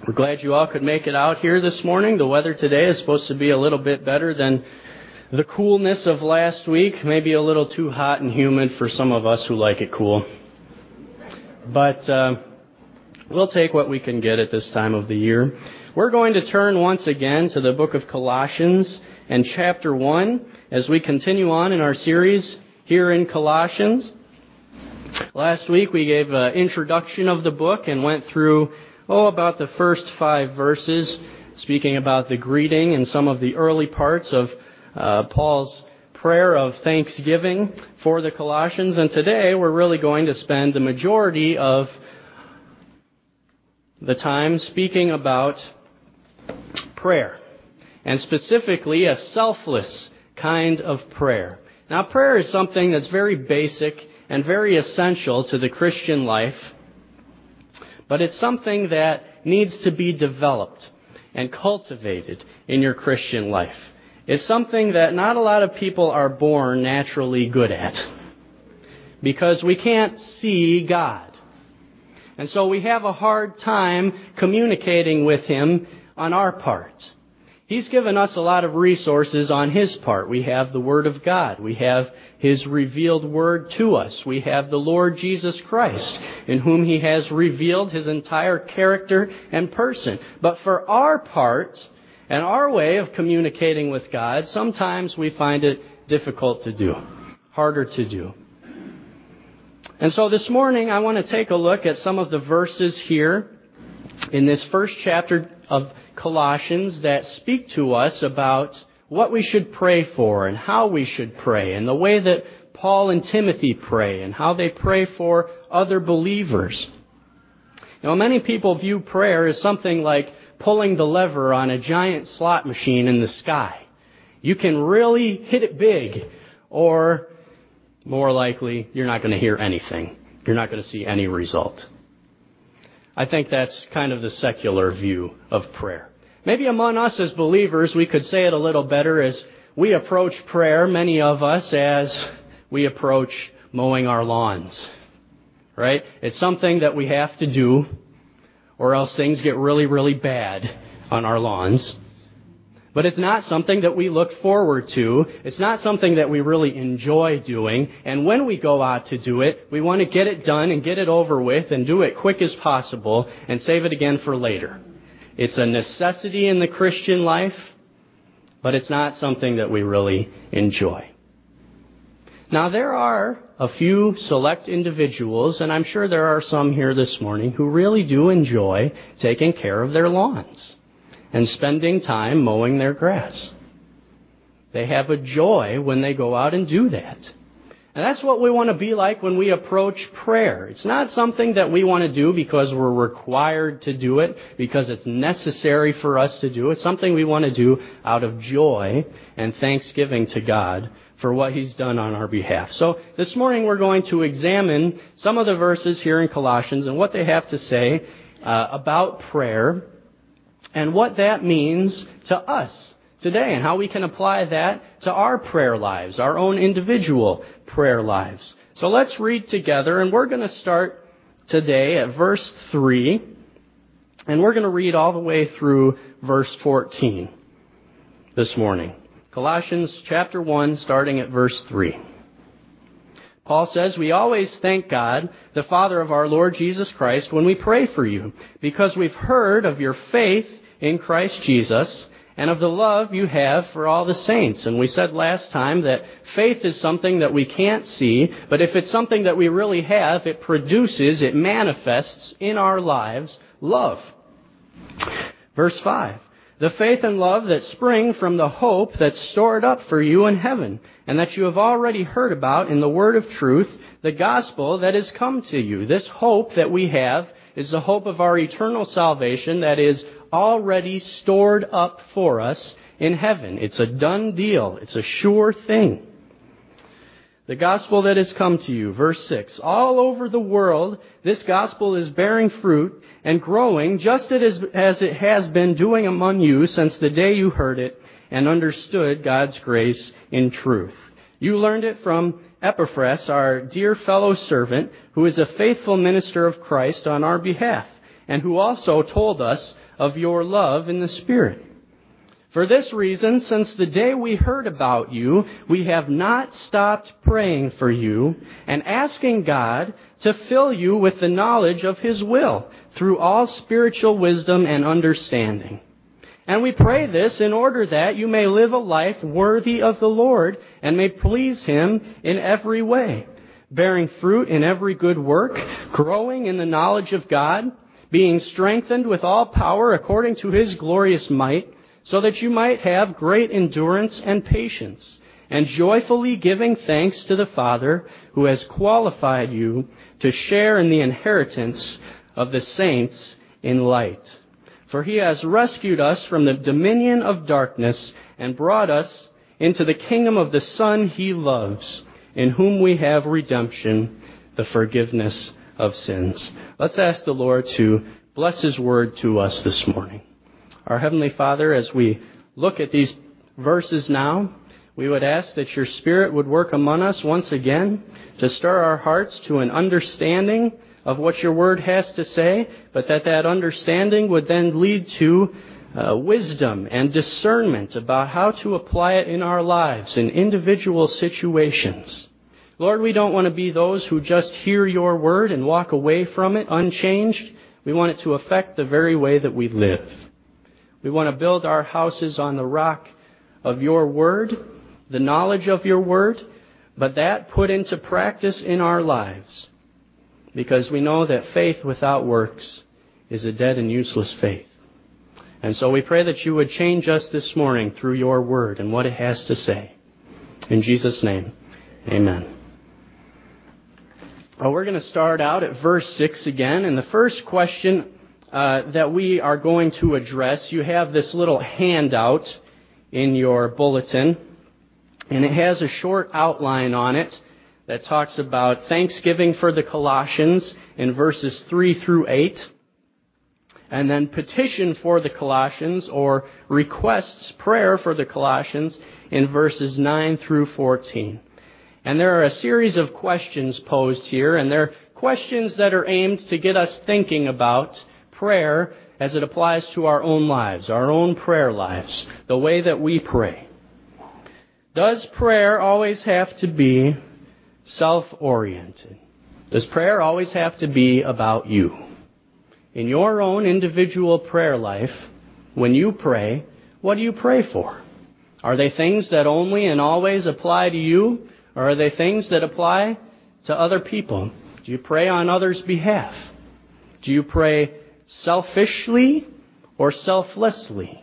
We're glad you all could make it out here this morning. The weather today is supposed to be a little bit better than the coolness of last week. Maybe a little too hot and humid for some of us who like it cool. But we'll take what we can get at this time of the year. We're going to turn once again to the book of Colossians and chapter 1 as we continue on in our series here in Colossians. Last week we gave an introduction of the book and went through about the first 5 verses, speaking about the greeting and some of the early parts of Paul's prayer of thanksgiving for the Colossians. And today we're really going to spend the majority of the time speaking about prayer, and specifically a selfless kind of prayer. Now, prayer is something that's very basic and very essential to the Christian life, but it's something that needs to be developed and cultivated in your Christian life. It's something that not a lot of people are born naturally good at, because we can't see God. And so we have a hard time communicating with Him on our part. He's given us a lot of resources on His part. We have the Word of God. We have His revealed Word to us. We have the Lord Jesus Christ, in whom He has revealed His entire character and person. But for our part and our way of communicating with God, sometimes we find it difficult to do, harder to do. And so this morning I want to take a look at some of the verses here in this first chapter of Colossians that speak to us about what we should pray for and how we should pray, and the way that Paul and Timothy pray and how they pray for other believers. Many people view prayer as something like pulling the lever on a giant slot machine in the sky. You can really hit it big, or more likely, you're not going to hear anything. You're not going to see any result. I think that's kind of the secular view of prayer. Maybe among us as believers, we could say it a little better as we approach prayer, many of us, as we approach mowing our lawns. Right? It's something that we have to do, or else things get really, really bad on our lawns. But it's not something that we look forward to. It's not something that we really enjoy doing. And when we go out to do it, we want to get it done and get it over with and do it quick as possible and save it again for later. It's a necessity in the Christian life, but it's not something that we really enjoy. Now, there are a few select individuals, and I'm sure there are some here this morning, who really do enjoy taking care of their lawns and spending time mowing their grass. They have a joy when they go out and do that. And that's what we want to be like when we approach prayer. It's not something that we want to do because we're required to do it, because it's necessary for us to do it. It's something we want to do out of joy and thanksgiving to God for what He's done on our behalf. So this morning we're going to examine some of the verses here in Colossians and what they have to say about prayer, and what that means to us today, and how we can apply that to our prayer lives, our own individual prayer lives. So let's read together, and we're going to start today at verse 3, and we're going to read all the way through verse 14 this morning. Colossians chapter 1, starting at verse 3. Paul says, "We always thank God, the Father of our Lord Jesus Christ, when we pray for you, because we've heard of your faith in Christ Jesus, and of the love you have for all the saints." And we said last time that faith is something that we can't see, but if it's something that we really have, it produces, it manifests in our lives love. Verse 5, "The faith and love that spring from the hope that's stored up for you in heaven, and that you have already heard about in the word of truth, the gospel that has come to you." This hope that we have is the hope of our eternal salvation that is already stored up for us in heaven. It's a done deal. It's a sure thing. The gospel that has come to you. Verse 6, "All over the world, this gospel is bearing fruit and growing, just as it has been doing among you since the day you heard it and understood God's grace in truth. You learned it from Epaphras, our dear fellow servant, who is a faithful minister of Christ on our behalf. and who also told us of your love in the Spirit. For this reason, since the day we heard about you, we have not stopped praying for you and asking God to fill you with the knowledge of His will through all spiritual wisdom and understanding. And we pray this in order that you may live a life worthy of the Lord and may please Him in every way, bearing fruit in every good work, growing in the knowledge of God, being strengthened with all power according to His glorious might, so that you might have great endurance and patience, and joyfully giving thanks to the Father who has qualified you to share in the inheritance of the saints in light. For He has rescued us from the dominion of darkness and brought us into the kingdom of the Son He loves, in whom we have redemption, the forgiveness of sins. Let's ask the Lord to bless His word to us this morning. Our Heavenly Father, as we look at these verses now, we would ask that your Spirit would work among us once again to stir our hearts to an understanding of what your word has to say, but that understanding would then lead to wisdom and discernment about how to apply it in our lives in individual situations. Lord, we don't want to be those who just hear your word and walk away from it unchanged. We want it to affect the very way that we live. We want to build our houses on the rock of your word, the knowledge of your word, but that put into practice in our lives. Because we know that faith without works is a dead and useless faith. And so we pray that you would change us this morning through your word and what it has to say. In Jesus' name, amen. Well, we're going to start out at verse 6 again. And the first question that we are going to address, you have this little handout in your bulletin, and it has a short outline on it that talks about thanksgiving for the Colossians in verses 3 through 8, and then petition for the Colossians, or requests prayer for the Colossians, in verses 9 through 14. And there are a series of questions posed here, and they're questions that are aimed to get us thinking about prayer as it applies to our own lives, our own prayer lives, the way that we pray. Does prayer always have to be self-oriented? Does prayer always have to be about you? In your own individual prayer life, when you pray, what do you pray for? Are they things that only and always apply to you, or are they things that apply to other people? Do you pray on others' behalf? Do you pray selfishly or selflessly?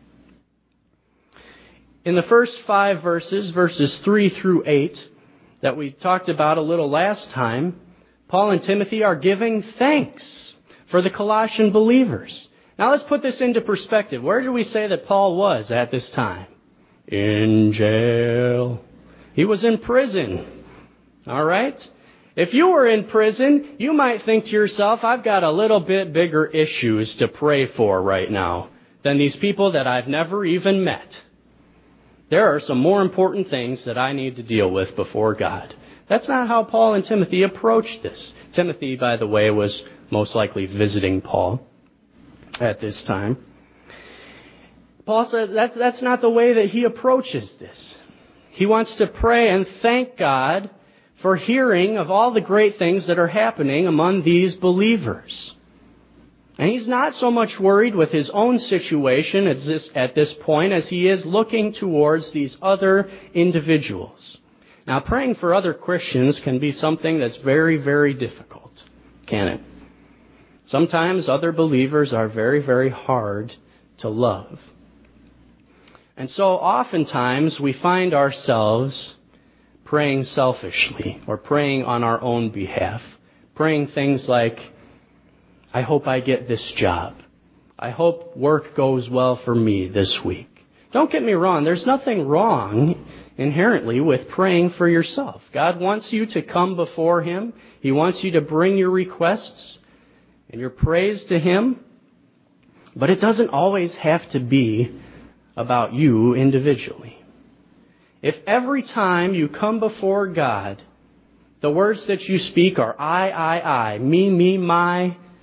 In the first 5 verses, verses 3 through 8, that we talked about a little last time, Paul and Timothy are giving thanks for the Colossian believers. Now let's put this into perspective. Where do we say that Paul was at this time? In jail. He was in prison. All right? If you were in prison, you might think to yourself, I've got a little bit bigger issues to pray for right now than these people that I've never even met. There are some more important things that I need to deal with before God. That's not how Paul and Timothy approached this. Timothy, by the way, was most likely visiting Paul at this time. Paul said that's not the way that he approaches this. He wants to pray and thank God for hearing of all the great things that are happening among these believers. And he's not so much worried with his own situation at this point as he is looking towards these other individuals. Now, praying for other Christians can be something that's very, very difficult, can it? Sometimes other believers are very, very hard to love. And so oftentimes we find ourselves praying selfishly or praying on our own behalf, praying things like, I hope I get this job. I hope work goes well for me this week. Don't get me wrong. There's nothing wrong inherently with praying for yourself. God wants you to come before Him. He wants you to bring your requests and your praise to Him. But it doesn't always have to be about you individually. If every time you come before God, the words that you speak are I, me, my,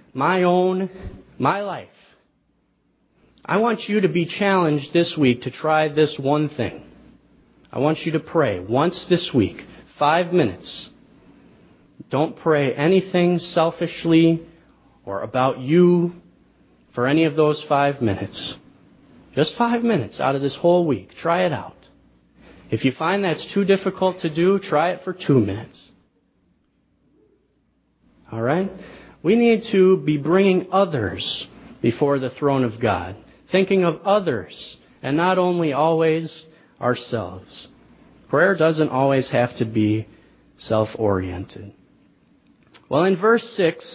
my life. I want you to be challenged this week to try this one thing. I want you to pray once this week, 5 minutes. Don't pray anything selfishly or about you for any of those 5 minutes. Just 5 minutes out of this whole week. Try it out. If you find that's too difficult to do, try it for 2 minutes. All right? We need to be bringing others before the throne of God, thinking of others and not only always ourselves. Prayer doesn't always have to be self-oriented. Well, in verse 6,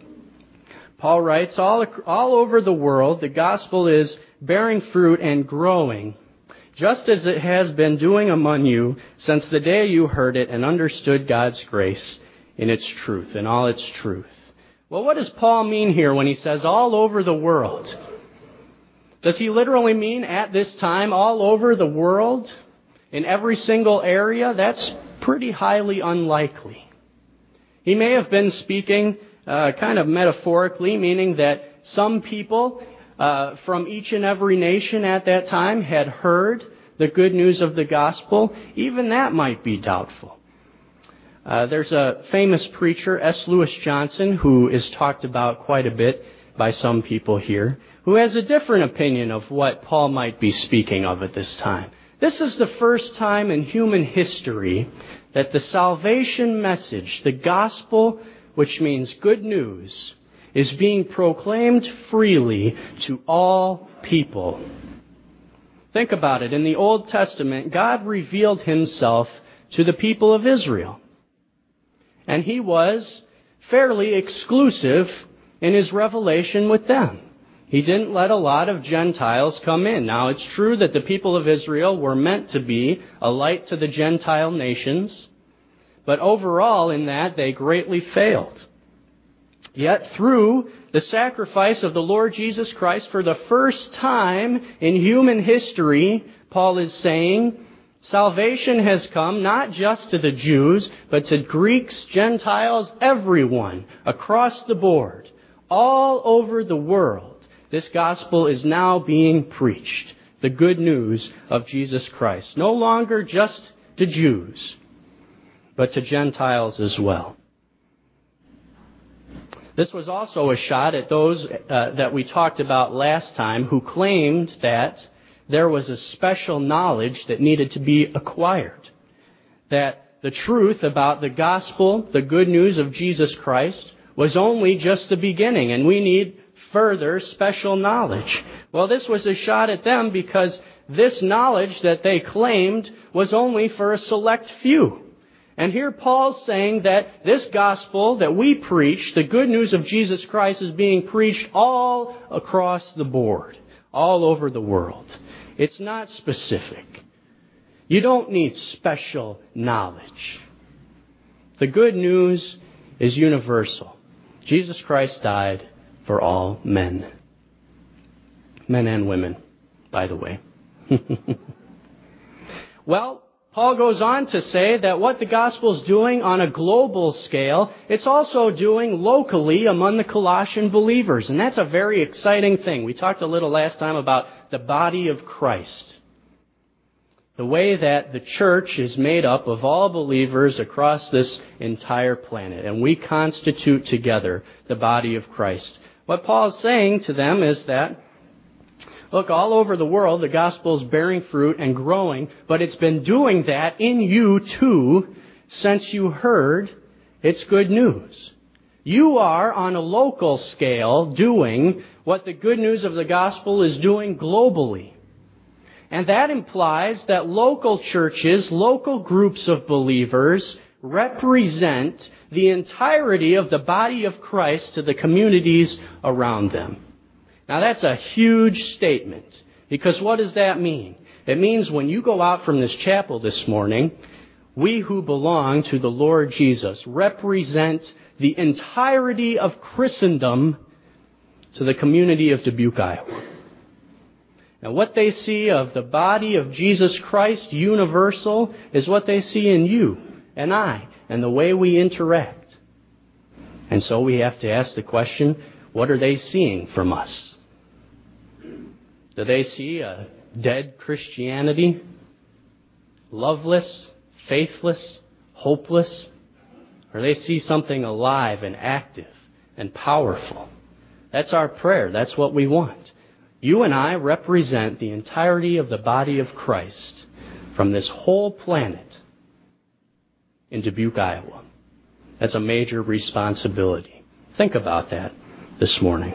Paul writes, all over the world, the gospel is bearing fruit and growing, just as it has been doing among you since the day you heard it and understood God's grace in its truth, in all its truth. Well, what does Paul mean here when he says all over the world? Does he literally mean at this time all over the world, in every single area? That's pretty highly unlikely. He may have been speaking kind of metaphorically, meaning that some people from each and every nation at that time had heard the good news of the gospel. Even that might be doubtful. There's a famous preacher, S. Lewis Johnson, who is talked about quite a bit by some people here, who has a different opinion of what Paul might be speaking of at this time. This is the first time in human history that the salvation message, the gospel, which means good news, is being proclaimed freely to all people. Think about it. In the Old Testament, God revealed himself to the people of Israel. And he was fairly exclusive in his revelation with them. He didn't let a lot of Gentiles come in. Now, it's true that the people of Israel were meant to be a light to the Gentile nations, but overall in that they greatly failed. Yet through the sacrifice of the Lord Jesus Christ, for the first time in human history, Paul is saying, salvation has come not just to the Jews, but to Greeks, Gentiles, everyone, across the board, all over the world. This gospel is now being preached, the good news of Jesus Christ. No longer just to Jews, but to Gentiles as well. This was also a shot at those that we talked about last time who claimed that there was a special knowledge that needed to be acquired. That the truth about the gospel, the good news of Jesus Christ, was only just the beginning, and we need further special knowledge. Well, this was a shot at them because this knowledge that they claimed was only for a select few. And here Paul's saying that this gospel that we preach, the good news of Jesus Christ, is being preached all across the board, all over the world. It's not specific. You don't need special knowledge. The good news is universal. Jesus Christ died for all men. Men and women, by the way. Well, Paul goes on to say that what the gospel is doing on a global scale, it's also doing locally among the Colossian believers. And that's a very exciting thing. We talked a little last time about the body of Christ. The way that the church is made up of all believers across this entire planet. And we constitute together the body of Christ. What Paul's saying to them is that, look, all over the world, the gospel is bearing fruit and growing, but it's been doing that in you too since you heard its good news. You are, on a local scale, doing what the good news of the gospel is doing globally. And that implies that local churches, local groups of believers, represent the entirety of the body of Christ to the communities around them. Now that's a huge statement, because what does that mean? It means when you go out from this chapel this morning, we who belong to the Lord Jesus represent the entirety of Christendom to the community of Dubuque, Iowa. Now what they see of the body of Jesus Christ, universal, is what they see in you and I and the way we interact. And so we have to ask the question, what are they seeing from us? Do they see a dead Christianity? Loveless, faithless, hopeless? Or they see something alive and active and powerful? That's our prayer. That's what we want. You and I represent the entirety of the body of Christ from this whole planet in Dubuque, Iowa. That's a major responsibility. Think about that this morning.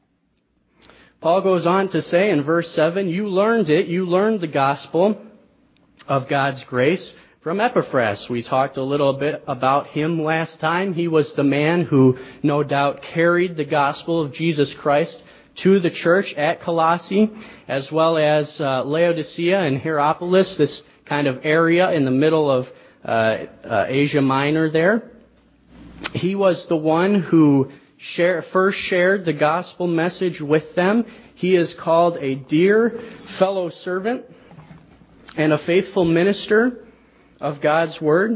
Paul goes on to say in verse 7, you learned the gospel of God's grace from Epaphras. We talked a little bit about him last time. He was the man who no doubt carried the gospel of Jesus Christ to the church at Colossae, as well as Laodicea and Hierapolis, this kind of area in the middle of Asia Minor there. He was the one who first shared the gospel message with them. He is called a dear fellow servant and a faithful minister of God's Word.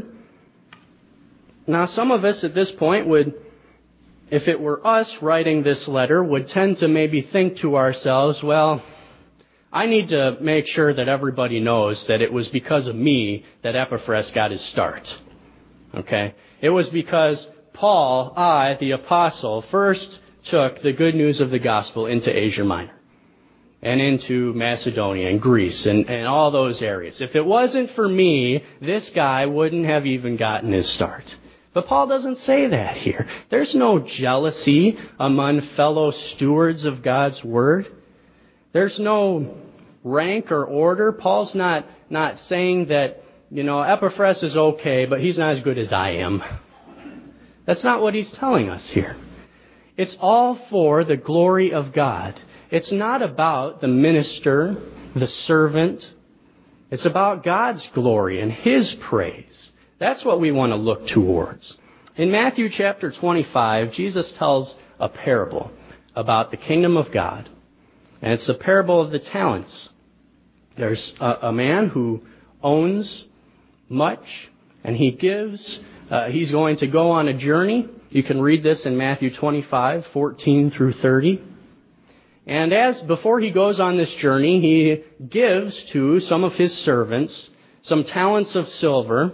Now, some of us at this point would, if it were us writing this letter, would tend to maybe think to ourselves, well, I need to make sure that everybody knows that it was because of me that Epaphras got his start. Okay? It was because Paul, I, the apostle, first took the good news of the gospel into Asia Minor and into Macedonia and Greece and all those areas. If it wasn't for me, this guy wouldn't have even gotten his start. But Paul doesn't say that here. There's no jealousy among fellow stewards of God's Word. There's no rank or order. Paul's not saying that, Epaphras is okay, but he's not as good as I am. That's not what he's telling us here. It's all for the glory of God. It's not about the minister, the servant. It's about God's glory and His praise. That's what we want to look towards. In Matthew chapter 25, Jesus tells a parable about the kingdom of God. And it's the parable of the talents. There's a man who owns much, and he gives. He's going to go on a journey. You can read this in Matthew 25, 14 through 30. And before he goes on this journey, he gives to some of his servants some talents of silver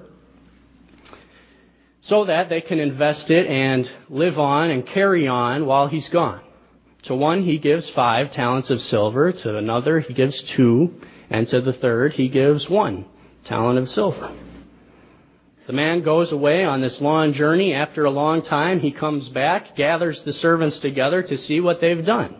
so that they can invest it and live on and carry on while he's gone. To one, he gives 5 talents of silver. To another, he gives 2. And to the third, he gives 1 talent of silver. The man goes away on this long journey. After a long time, he comes back, gathers the servants together to see what they've done.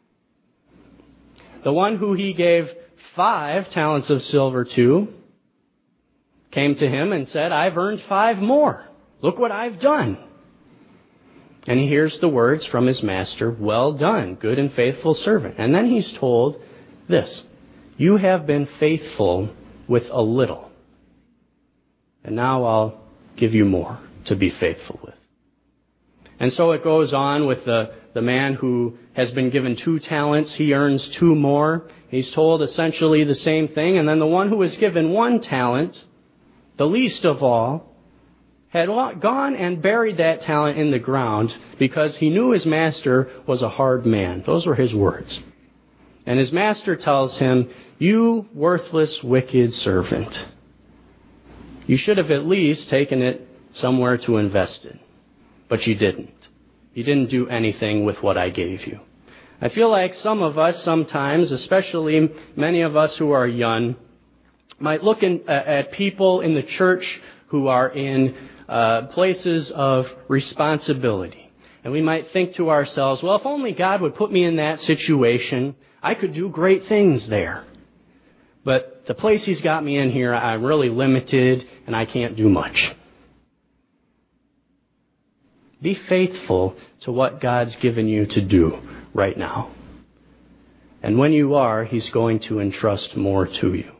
The one who he gave 5 talents of silver to came to him and said, I've earned 5 more. Look what I've done. And he hears the words from his master, well done, good and faithful servant. And then he's told this, you have been faithful with a little. And now I'll give you more to be faithful with. And so it goes on with the man who has been given 2 talents. He earns 2 more. He's told essentially the same thing. And then the one who was given 1 talent, the least of all, had gone and buried that talent in the ground because he knew his master was a hard man. Those were his words. And his master tells him, you worthless, wicked servant. You should have at least taken it somewhere to invest it. But you didn't. You didn't do anything with what I gave you. I feel like some of us sometimes, especially many of us who are young, might look at people in the church who are in places of responsibility. And we might think to ourselves, well, if only God would put me in that situation, I could do great things there. But the place He's got me in here, I'm really limited and I can't do much. Be faithful to what God's given you to do right now. And when you are, He's going to entrust more to you.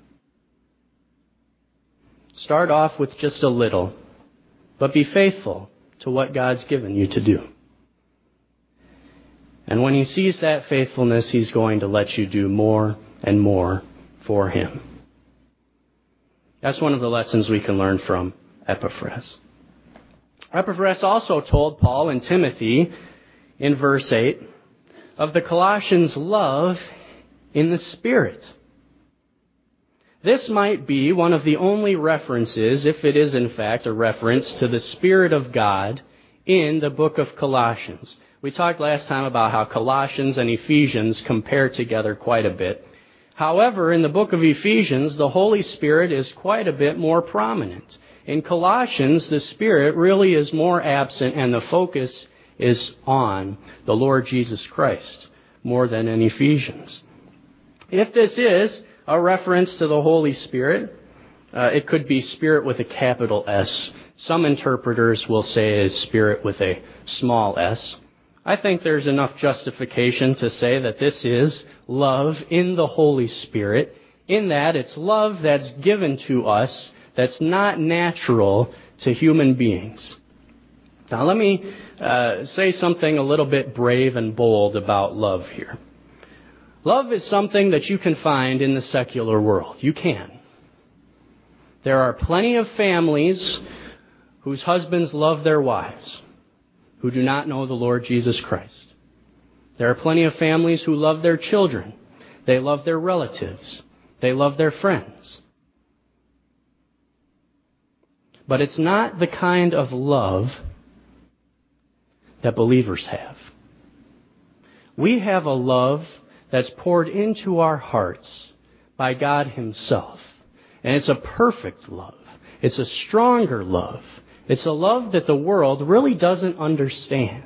Start off with just a little, but be faithful to what God's given you to do. And when He sees that faithfulness, He's going to let you do more and more for Him. That's one of the lessons we can learn from Epaphras. Epaphras also told Paul and Timothy, in verse 8 of the Colossians' love in the Spirit. This might be one of the only references, if it is in fact a reference, to the Spirit of God in the book of Colossians. We talked last time about how Colossians and Ephesians compare together quite a bit. However, in the book of Ephesians, the Holy Spirit is quite a bit more prominent. In Colossians, the Spirit really is more absent, and the focus is on the Lord Jesus Christ more than in Ephesians. If this is a reference to the Holy Spirit, it could be Spirit with a capital S. Some interpreters will say it is Spirit with a small s. I think there's enough justification to say that this is love in the Holy Spirit, in that it's love that's given to us that's not natural to human beings. Now let me say something a little bit brave and bold about love here. Love is something that you can find in the secular world. You can. There are plenty of families whose husbands love their wives who do not know the Lord Jesus Christ. There are plenty of families who love their children. They love their relatives. They love their friends. But it's not the kind of love that believers have. We have a love that's poured into our hearts by God Himself. And it's a perfect love. It's a stronger love. It's a love that the world really doesn't understand.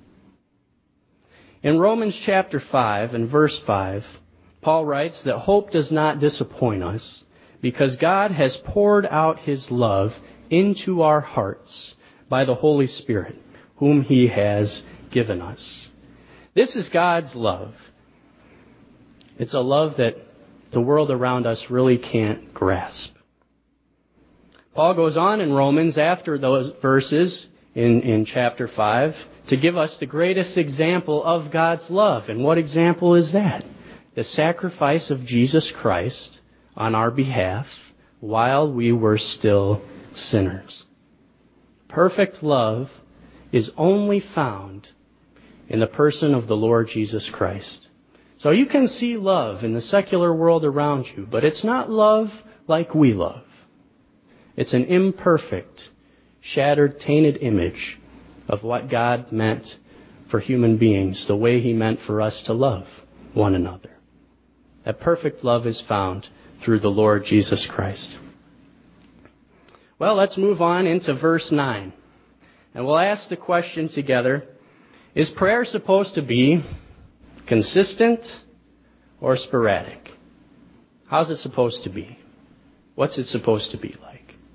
In Romans chapter 5 and verse 5, Paul writes that hope does not disappoint us because God has poured out His love into our hearts by the Holy Spirit, whom He has given us. This is God's love. It's a love that the world around us really can't grasp. Paul goes on in Romans after those verses in chapter 5 to give us the greatest example of God's love. And what example is that? The sacrifice of Jesus Christ on our behalf while we were still sinners. Perfect love is only found in the person of the Lord Jesus Christ. So you can see love in the secular world around you, but it's not love like we love. It's an imperfect, shattered, tainted image of what God meant for human beings, the way He meant for us to love one another. That perfect love is found through the Lord Jesus Christ. Well, let's move on into verse 9. And we'll ask the question together, is prayer supposed to be consistent or sporadic? How's it supposed to be? What's it supposed to be like?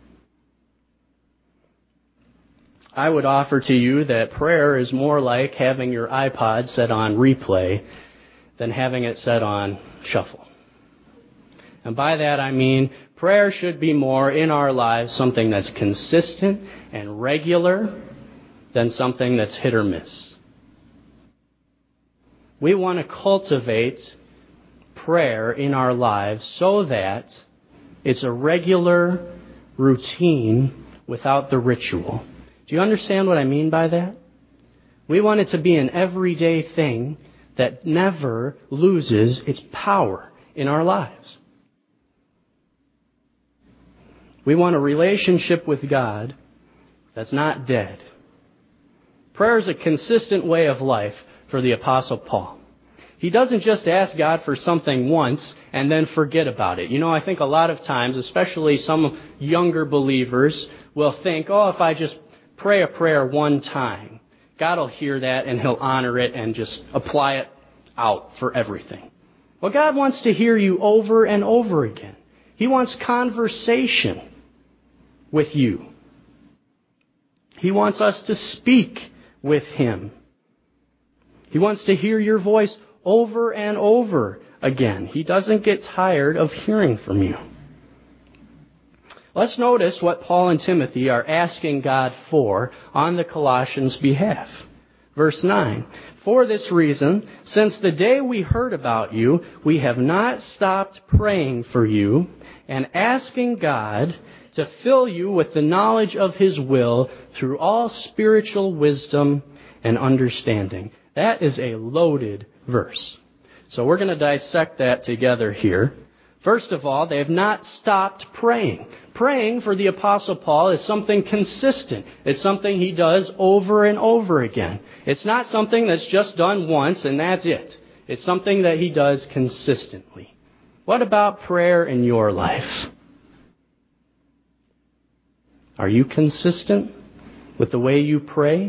I would offer to you that prayer is more like having your iPod set on replay than having it set on shuffle. And by that I mean prayer should be more in our lives something that's consistent and regular than something that's hit or miss. We want to cultivate prayer in our lives so that it's a regular routine without the ritual. Do you understand what I mean by that? We want it to be an everyday thing that never loses its power in our lives. We want a relationship with God that's not dead. Prayer is a consistent way of life for the Apostle Paul. He doesn't just ask God for something once and then forget about it. You know, I think a lot of times, especially some younger believers, will think, oh, if I just pray a prayer one time, God will hear that and He'll honor it and just apply it out for everything. Well, God wants to hear you over and over again. He wants conversation with you. He wants us to speak with Him. He wants to hear your voice over and over again. He doesn't get tired of hearing from you. Let's notice what Paul and Timothy are asking God for on the Colossians' behalf. Verse 9, for this reason, since the day we heard about you, we have not stopped praying for you and asking God to fill you with the knowledge of His will through all spiritual wisdom and understanding. That is a loaded verse. So we're going to dissect that together here. First of all, they have not stopped praying. Praying for the Apostle Paul is something consistent. It's something he does over and over again. It's not something that's just done once and that's it. It's something that he does consistently. What about prayer in your life? Are you consistent with the way you pray?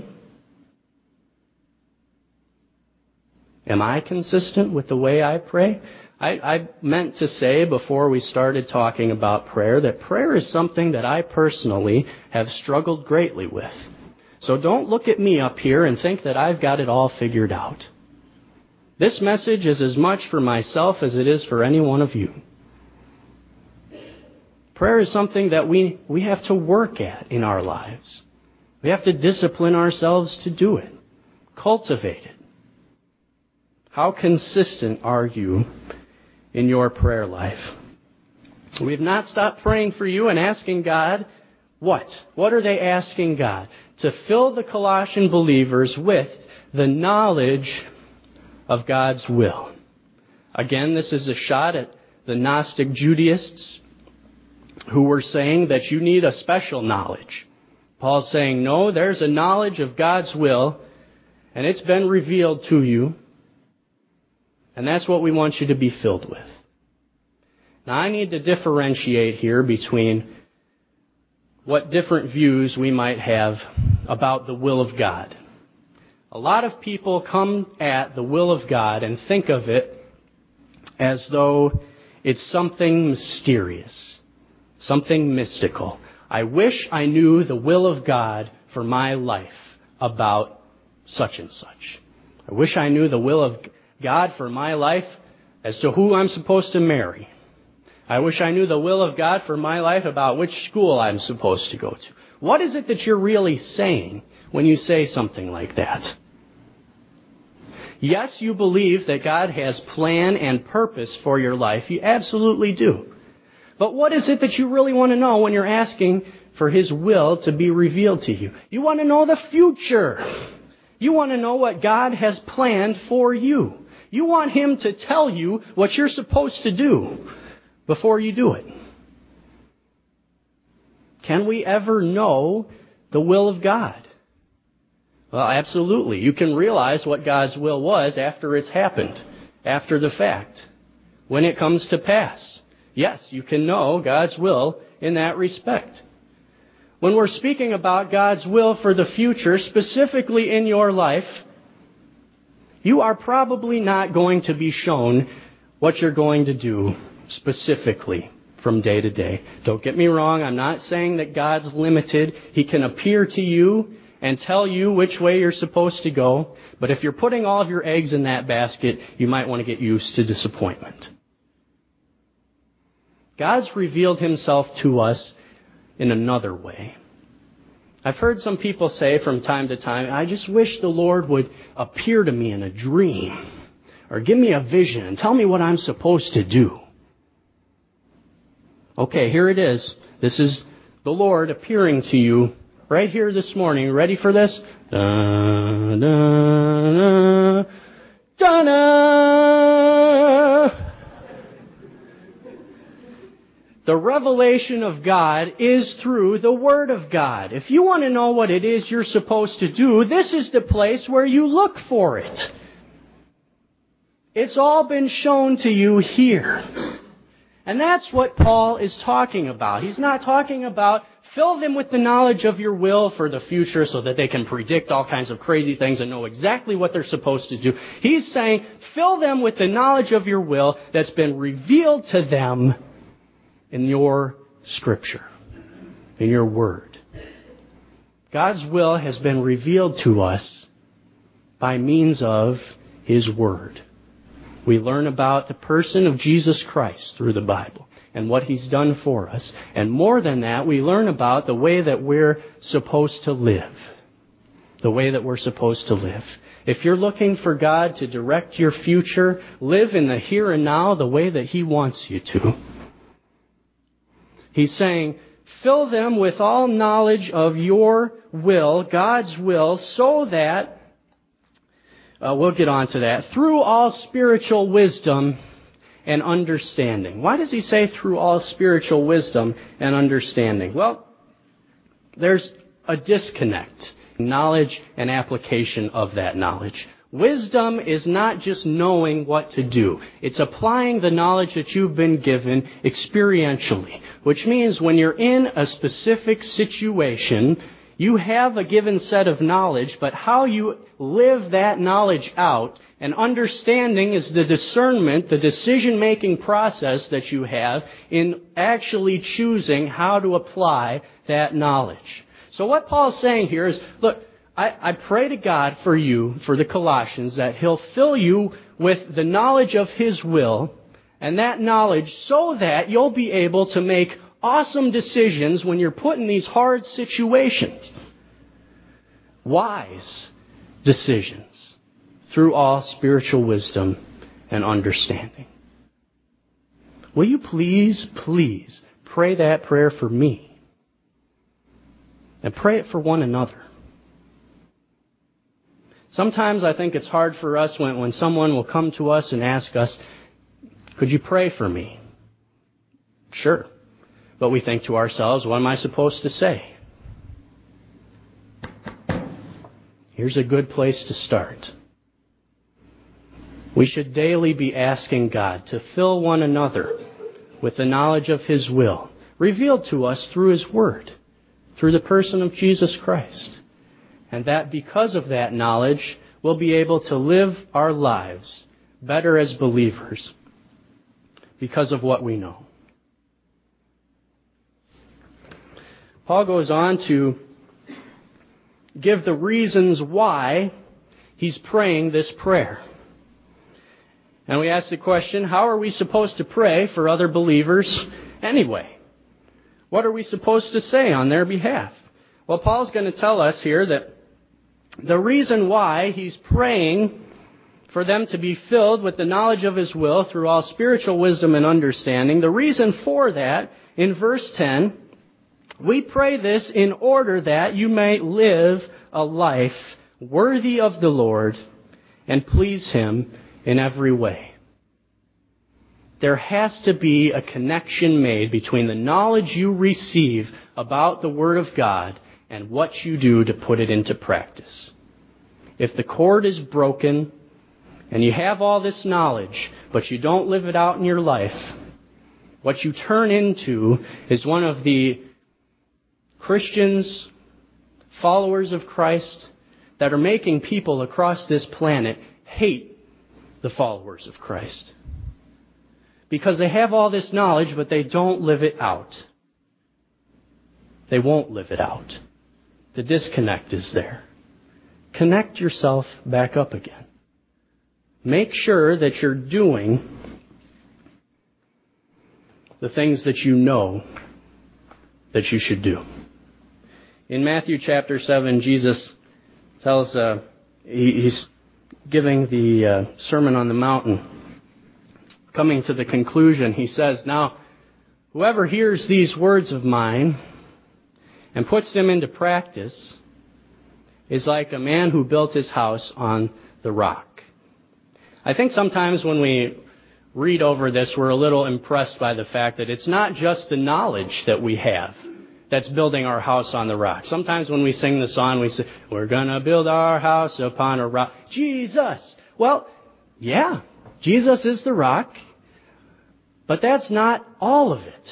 Am I consistent with the way I pray? I meant to say before we started talking about prayer that prayer is something that I personally have struggled greatly with. So don't look at me up here and think that I've got it all figured out. This message is as much for myself as it is for any one of you. Prayer is something that we have to work at in our lives. We have to discipline ourselves to do it. Cultivate it. How consistent are you in your prayer life? We have not stopped praying for you and asking God, what? What are they asking God? To fill the Colossian believers with the knowledge of God's will. Again, this is a shot at the Gnostic Judaists who were saying that you need a special knowledge. Paul's saying, no, there's a knowledge of God's will, and it's been revealed to you, and that's what we want you to be filled with. Now, I need to differentiate here between what different views we might have about the will of God. A lot of people come at the will of God and think of it as though it's something mysterious, something mystical. I wish I knew the will of God for my life about such and such. I wish I knew the will of God for my life as to who I'm supposed to marry. I wish I knew the will of God for my life about which school I'm supposed to go to. What is it that you're really saying when you say something like that? Yes, you believe that God has plan and purpose for your life. You absolutely do. But what is it that you really want to know when you're asking for His will to be revealed to you? You want to know the future. You want to know what God has planned for you. You want Him to tell you what you're supposed to do before you do it. Can we ever know the will of God? Well, absolutely. You can realize what God's will was after it's happened, after the fact, when it comes to pass. Yes, you can know God's will in that respect. When we're speaking about God's will for the future, specifically in your life, you are probably not going to be shown what you're going to do specifically from day to day. Don't get me wrong, I'm not saying that God's limited. He can appear to you and tell you which way you're supposed to go. But if you're putting all of your eggs in that basket, you might want to get used to disappointment. God's revealed Himself to us in another way. I've heard some people say from time to time, I just wish the Lord would appear to me in a dream or give me a vision and tell me what I'm supposed to do. Okay, here it is. This is the Lord appearing to you right here this morning. Ready for this? Da, da, da, da, da. The revelation of God is through the Word of God. If you want to know what it is you're supposed to do, this is the place where you look for it. It's all been shown to you here. And that's what Paul is talking about. He's not talking about fill them with the knowledge of your will for the future so that they can predict all kinds of crazy things and know exactly what they're supposed to do. He's saying fill them with the knowledge of your will that's been revealed to them in your Scripture, in your Word. God's will has been revealed to us by means of His Word. We learn about the person of Jesus Christ through the Bible and what He's done for us. And more than that, we learn about the way that we're supposed to live. The way that we're supposed to live. If you're looking for God to direct your future, live in the here and now the way that He wants you to. He's saying, fill them with all knowledge of your will, God's will, so that we'll get on to that. Through all spiritual wisdom and understanding. Why does he say through all spiritual wisdom and understanding? Well, there's a disconnect in knowledge and application of that knowledge. Wisdom is not just knowing what to do. It's applying the knowledge that you've been given experientially, which means when you're in a specific situation, you have a given set of knowledge, but how you live that knowledge out, and understanding is the discernment, the decision-making process that you have in actually choosing how to apply that knowledge. So what Paul's saying here is, look, I pray to God for you, for the Colossians, that He'll fill you with the knowledge of His will, and that knowledge so that you'll be able to make awesome decisions when you're put in these hard situations. Wise decisions through all spiritual wisdom and understanding. Will you please pray that prayer for me? And pray it for one another. Sometimes I think it's hard for us when someone will come to us and ask us, could you pray for me? Sure. But we think to ourselves, what am I supposed to say? Here's a good place to start. We should daily be asking God to fill one another with the knowledge of His will, revealed to us through His Word, through the person of Jesus Christ. And that because of that knowledge, we'll be able to live our lives better as believers because of what we know. Paul goes on to give the reasons why he's praying this prayer. And we ask the question, how are we supposed to pray for other believers anyway? What are we supposed to say on their behalf? Well, Paul's going to tell us here that the reason why he's praying for them to be filled with the knowledge of His will through all spiritual wisdom and understanding, the reason for that, in verse 10, we pray this in order that you may live a life worthy of the Lord and please Him in every way. There has to be a connection made between the knowledge you receive about the Word of God and what you do to put it into practice. If the cord is broken and you have all this knowledge, but you don't live it out in your life, what you turn into is one of the Christians, followers of Christ, that are making people across this planet hate the followers of Christ. Because they have all this knowledge, but they don't live it out. They won't live it out. The disconnect is there. Connect yourself back up again. Make sure that you're doing the things that you know that you should do. In Matthew chapter 7, Jesus tells, he's giving the Sermon on the Mountain. Coming to the conclusion, he says, now, whoever hears these words of mine and puts them into practice is like a man who built his house on the rock. I think sometimes when we read over this, we're a little impressed by the fact that it's not just the knowledge that we have that's building our house on the rock. Sometimes when we sing the song, we say, we're going to build our house upon a rock. Jesus! Well, yeah, Jesus is the rock, but that's not all of it.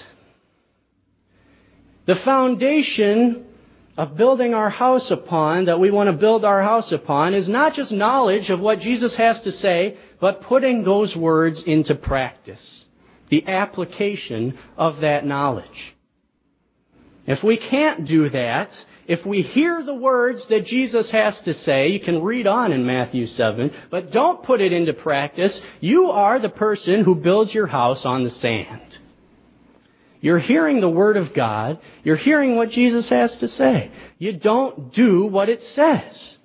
The foundation of building our house upon, that we want to build our house upon, is not just knowledge of what Jesus has to say, but putting those words into practice. The application of that knowledge. If we can't do that, if we hear the words that Jesus has to say, you can read on in Matthew 7, but don't put it into practice, you are the person who builds your house on the sand. You're hearing the Word of God. You're hearing what Jesus has to say. You don't do what it says.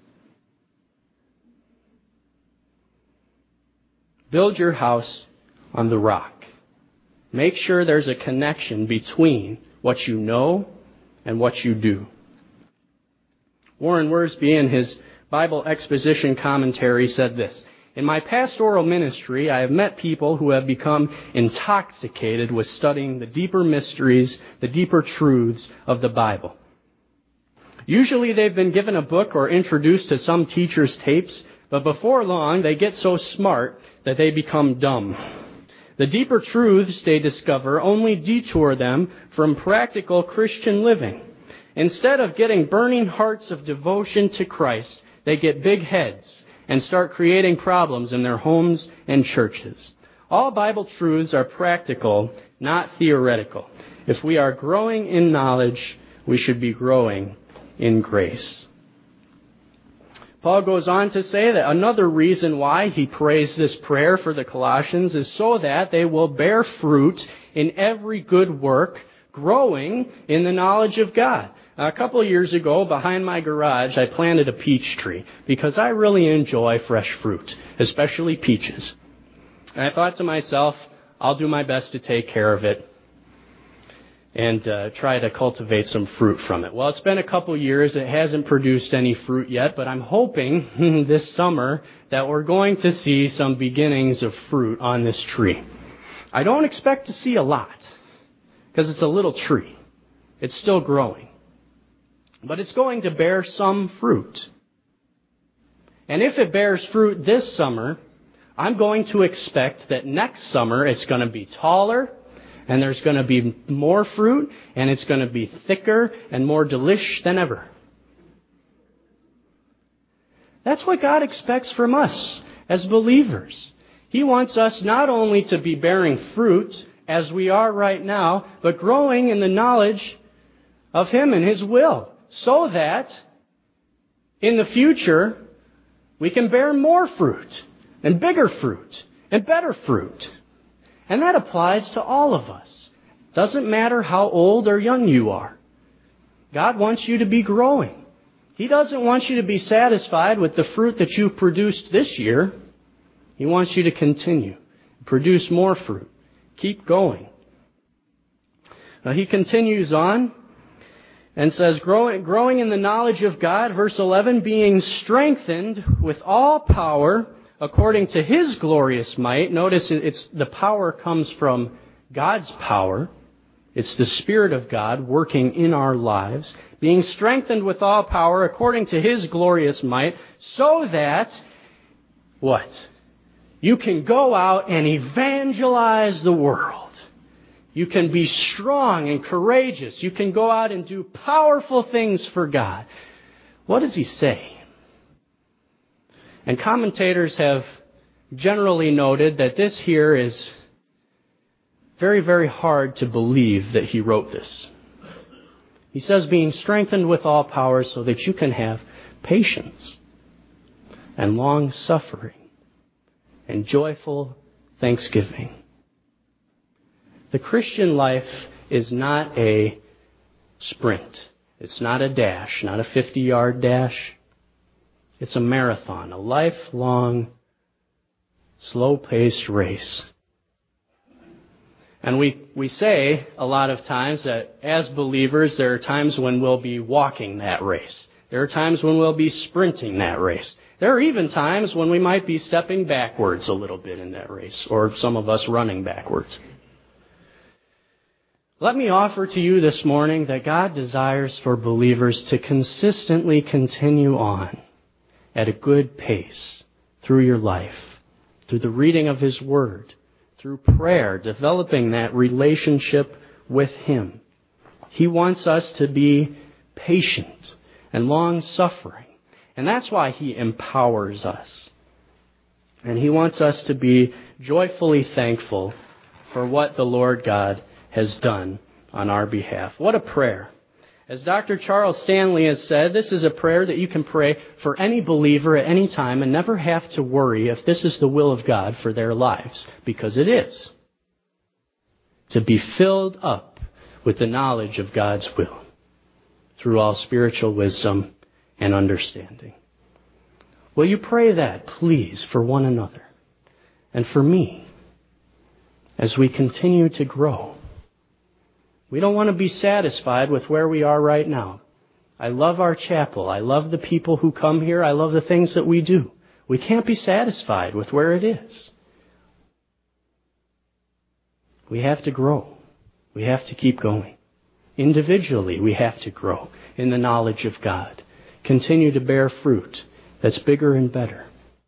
Build your house on the rock. Make sure there's a connection between what you know and what you do. Warren Wiersbe, in his Bible Exposition Commentary said this: "In my pastoral ministry, I have met people who have become intoxicated with studying the deeper mysteries, the deeper truths of the Bible. Usually they've been given a book or introduced to some teacher's tapes, but before long they get so smart that they become dumb. The deeper truths they discover only detour them from practical Christian living. Instead of getting burning hearts of devotion to Christ, they get big heads and start creating problems in their homes and churches. All Bible truths are practical, not theoretical. If we are growing in knowledge, we should be growing in grace." Paul goes on to say that another reason why he prays this prayer for the Colossians is so that they will bear fruit in every good work, growing in the knowledge of God. A couple of years ago, behind my garage, I planted a peach tree because I really enjoy fresh fruit, especially peaches. And I thought to myself, I'll do my best to take care of it and try to cultivate some fruit from it. Well, it's been a couple years. It hasn't produced any fruit yet, but I'm hoping this summer that we're going to see some beginnings of fruit on this tree. I don't expect to see a lot because it's a little tree. It's still growing. But it's going to bear some fruit. And if it bears fruit this summer, I'm going to expect that next summer it's going to be taller, and there's going to be more fruit, and it's going to be thicker and more delish than ever. That's what God expects from us as believers. He wants us not only to be bearing fruit as we are right now, but growing in the knowledge of Him and His will, so that in the future we can bear more fruit and bigger fruit and better fruit. And that applies to all of us. Doesn't matter how old or young you are. God wants you to be growing. He doesn't want you to be satisfied with the fruit that you've produced this year. He wants you to continue, produce more fruit. Keep going. Now, he continues on and says, growing in the knowledge of God, verse 11, being strengthened with all power according to His glorious might. Notice the power comes from God's power. It's the Spirit of God working in our lives. Being strengthened with all power according to His glorious might, so that, what? You can go out and evangelize the world. You can be strong and courageous. You can go out and do powerful things for God. What does he say? And commentators have generally noted that this here is very, very hard to believe that he wrote this. He says, being strengthened with all power so that you can have patience and long suffering and joyful thanksgiving. The Christian life is not a sprint. It's not a dash, not a 50-yard dash. It's a marathon, a lifelong, slow-paced race. And we say a lot of times that as believers, there are times when we'll be walking that race. There are times when we'll be sprinting that race. There are even times when we might be stepping backwards a little bit in that race, or some of us running backwards. Let me offer to you this morning that God desires for believers to consistently continue on at a good pace through your life, through the reading of His Word, through prayer, developing that relationship with Him. He wants us to be patient and long-suffering. And that's why He empowers us. And He wants us to be joyfully thankful for what the Lord God has done on our behalf. What a prayer. As Dr. Charles Stanley has said, this is a prayer that you can pray for any believer at any time and never have to worry if this is the will of God for their lives, because it is. To be filled up with the knowledge of God's will through all spiritual wisdom and understanding. Will you pray that, please, for one another and for me as we continue to grow? We don't want to be satisfied with where we are right now. I love our chapel. I love the people who come here. I love the things that we do. We can't be satisfied with where it is. We have to grow. We have to keep going. Individually, we have to grow in the knowledge of God. Continue to bear fruit that's bigger and better.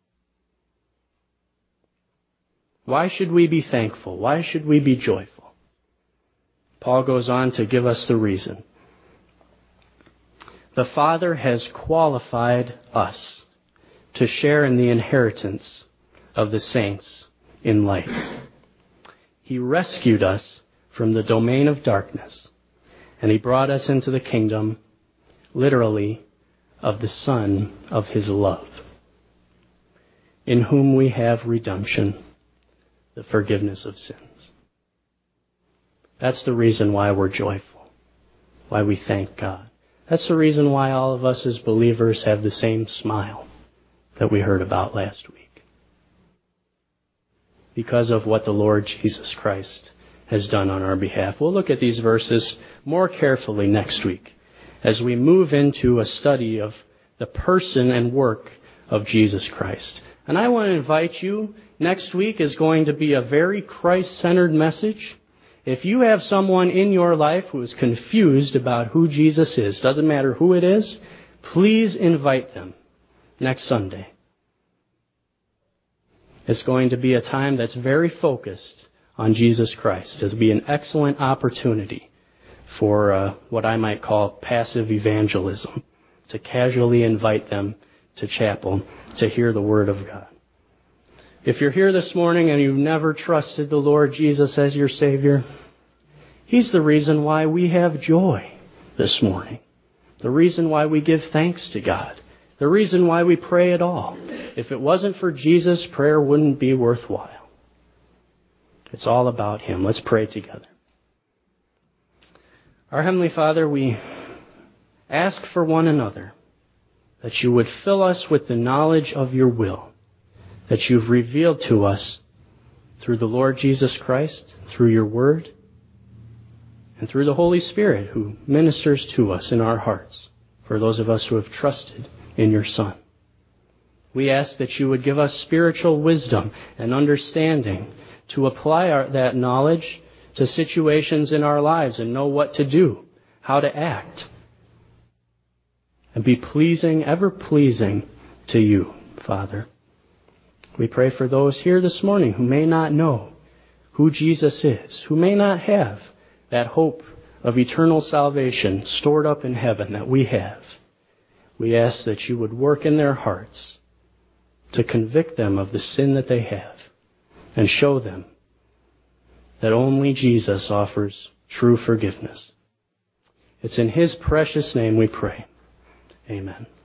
Why should we be thankful? Why should we be joyful? Paul goes on to give us the reason. The Father has qualified us to share in the inheritance of the saints in light. He rescued us from the domain of darkness, and He brought us into the kingdom, literally, of the Son of His love, in whom we have redemption, the forgiveness of sins. That's the reason why we're joyful, why we thank God. That's the reason why all of us as believers have the same smile that we heard about last week. Because of what the Lord Jesus Christ has done on our behalf. We'll look at these verses more carefully next week as we move into a study of the person and work of Jesus Christ. And I want to invite you, next week is going to be a very Christ-centered message. If you have someone in your life who is confused about who Jesus is, doesn't matter who it is, please invite them next Sunday. It's going to be a time that's very focused on Jesus Christ. It'll be an excellent opportunity for what I might call passive evangelism, to casually invite them to chapel to hear the Word of God. If you're here this morning and you've never trusted the Lord Jesus as your Savior, He's the reason why we have joy this morning. The reason why we give thanks to God. The reason why we pray at all. If it wasn't for Jesus, prayer wouldn't be worthwhile. It's all about Him. Let's pray together. Our Heavenly Father, we ask for one another that You would fill us with the knowledge of Your will, that You've revealed to us through the Lord Jesus Christ, through Your Word, and through the Holy Spirit who ministers to us in our hearts, for those of us who have trusted in Your Son. We ask that You would give us spiritual wisdom and understanding to apply that knowledge to situations in our lives and know what to do, how to act, and be pleasing, ever pleasing to You, Father. We pray for those here this morning who may not know who Jesus is, who may not have that hope of eternal salvation stored up in heaven that we have. We ask that You would work in their hearts to convict them of the sin that they have and show them that only Jesus offers true forgiveness. It's in His precious name we pray. Amen.